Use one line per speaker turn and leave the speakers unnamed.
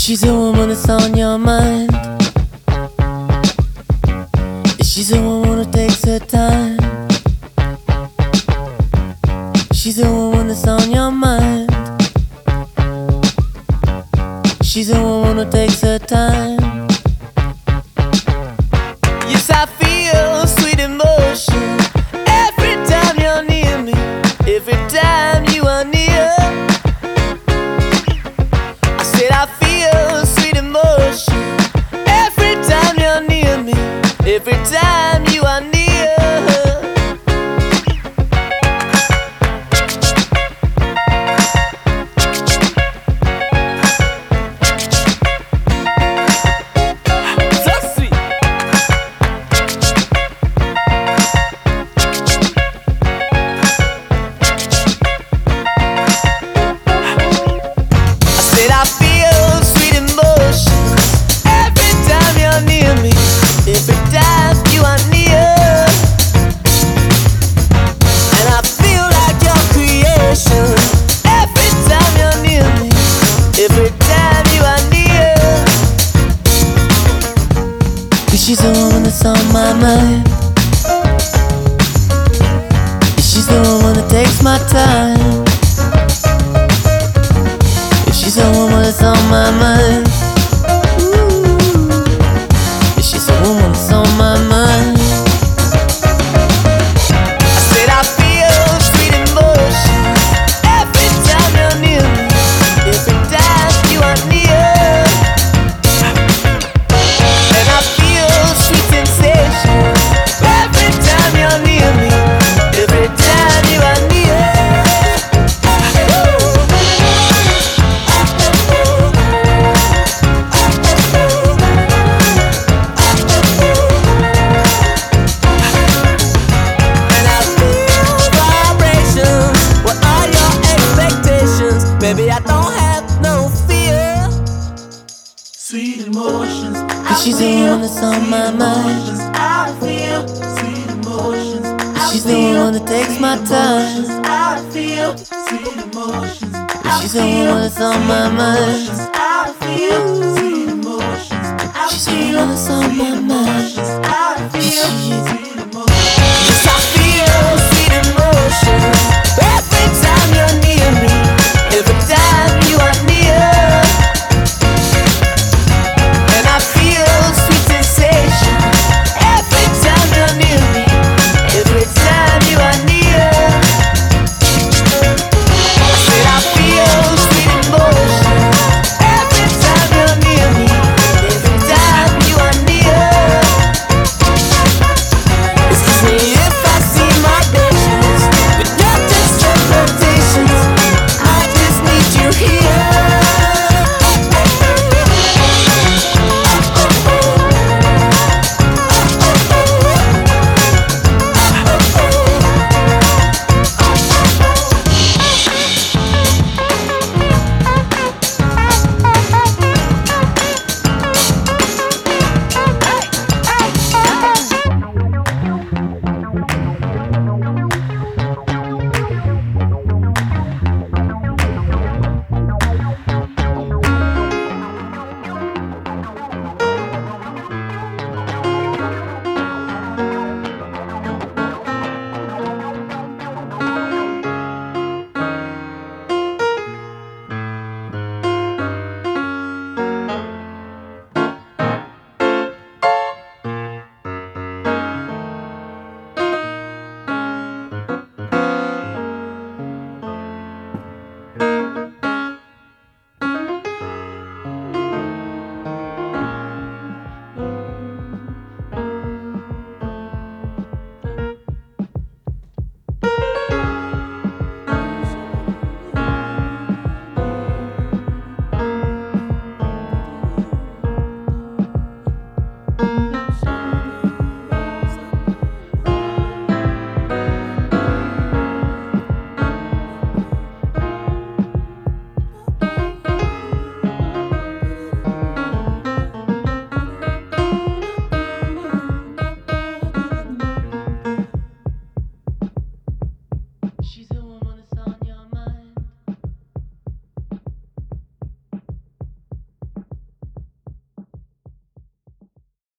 She's the woman that's on your mind. She's the woman who takes her time. She's the woman that's on your mind. She's the woman who takes her time. Yes, I feel sweet emotion every time you're near me, every time you are near. I said I feel sweet emotion every time you're near me, every time you are near. I feel sweet emotions every time you're near me, every time you are near. And I feel like your creation every time you're near me, every time you are near. 'Cause she's the woman that's on my mind. She's the woman that takes my time. She's the woman that's on my mind. Ooh. She's the woman that's on my mind. I said I feel sweet emotions every time you're near me, every time you are near. And I feel sweet sensations every time you're near me, every time you are near. Baby, I don't have no fear.
Sweet emotions.
'Cause she's the woman that's on my mind.
I feel sweet emotions.
She's the woman that takes my time.
I feel sweet emotions.
She's the woman that's on my mind.
I feel sweet emotions.
She's the woman that's on my mind.
I feel
Yes, she is.
sweet emotions.
Yes, I feel sweet emotions